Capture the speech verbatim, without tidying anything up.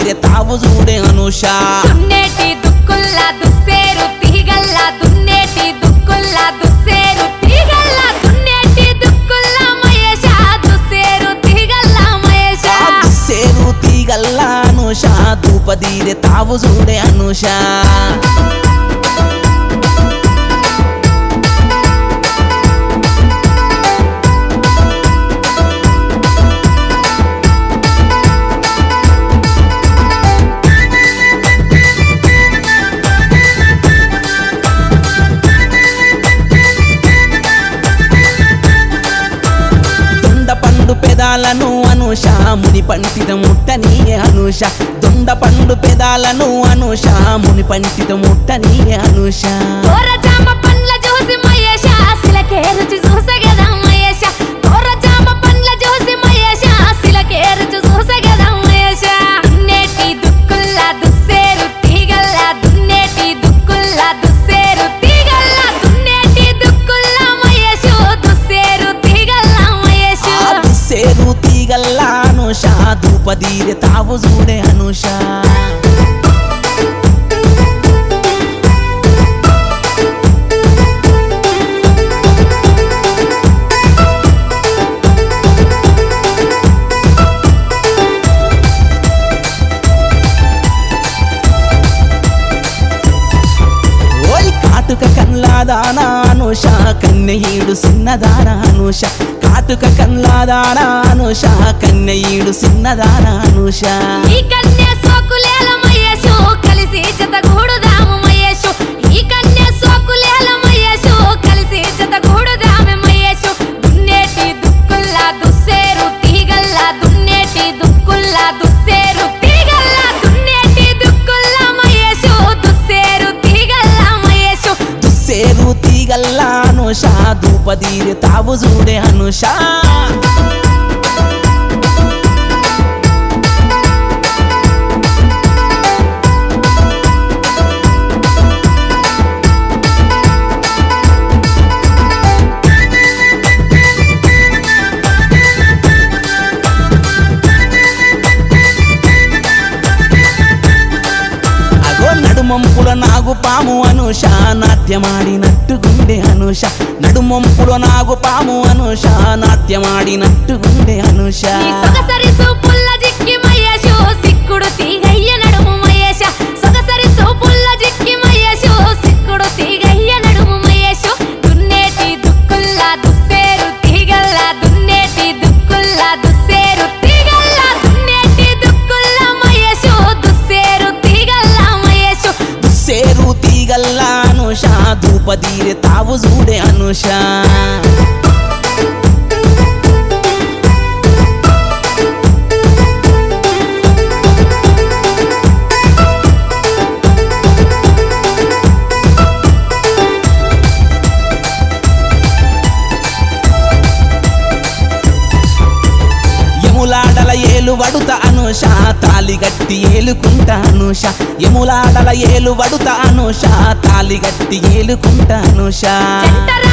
తీరే తావు చూడే అనుష దున్నేటి దుక్కుల్లా దుస్సేరు తీగల్లా దున్నేటి దుక్కుల్లా దుస్సేరు తీగల్లా దున్నేటి దుక్కుల్లా మహేష దుస్సేరు తీగల్లా మహేష దుస్సేరు తీగల్లా అనుష ధూప తీరే తావు చూడే అనుష పెదాలను అనుష ముని పండిత ముట్టని అనుష దొండ పండు పెదాలను అనుష ముని పండిత ముట్టని అనుష తోరజామ పండ్ల చూసి మహేష సిలకే రుచి చూసగదా మహేష తోరజామ పండ్ల చూసి మహేష సిలకే రుచి చూసగదా మహేష దున్నేటి దుక్కుల్లా దుస్సేరు తీగల్లా దున్నేటి దుక్కుల్లా దుస్సేరు తీగల్లా దున్నేటి దుక్కుల్లా మహేష దుస్సేరు తీగల్లా మహేష దుస్సేరు తీగల్లా అనుష ధూప తీరే తావు చూడే అనుష కాటుక కన్లాదానా అనుష కన్నెయ్యుడు సిన్నదానా అనుష కాటుక కన్లాదానా అనుష కన్నెయ్యుడు సిన్నదానా అనుష ఈ కన్య సోకులేల మహేషు కలిసి జతగూడుదాము మహేషు ఈ కన్య సోకులేల మహేషు కలిసి జతగూడుదాము మహేషు దున్నేటి దుక్కుల్లా దుస్సేరు తీగల్లా దున్నేటి దుక్కుల్లా దుస్సేరు తీగల్లా దున్నేటి దుక్కుల్లా మహేషు దుస్సేరు తీగల్లా మహేషు దుస్సేరు తీగల్లా అనుష ధూప తీరే తావు చూడే అనుష నడుమొంపుల నాగు పాము అనుష నాట్యమాడినట్టు గుండె అనుష నడుమొంపుల నాగు పాము అనుష నాట్యమాడినట్టు గుండె అనుష సొగసరి సూపుల్ల జిక్కి మహేషు సిక్కుడు తీగయ్య నడుము మహేష సొగసరి సూపుల్ల జిక్కి మహేషు సిక్కుడు తీగయ్య నడుము మహేషు దున్నేటి దుక్కుల్లా దుస్సేరు తీగల్లా దున్నేటి దుక్కుల్లా దుస్సేరు తీగల్లా దున్నేటి దుక్కుల్లా మహేషు దుస్సేరు తీగల్లా మహేషు దుస్సేరు తీగల్లా అనుష ధూప తీరే తావు చూడే అనుష యములాడల ఏలు వడుత అనుష తాలిగట్టి ఏలుకుంటా అనుష యములాడల ఏలు వడుత అనుష తాలిగట్టి ఏలుకుంటా అనుష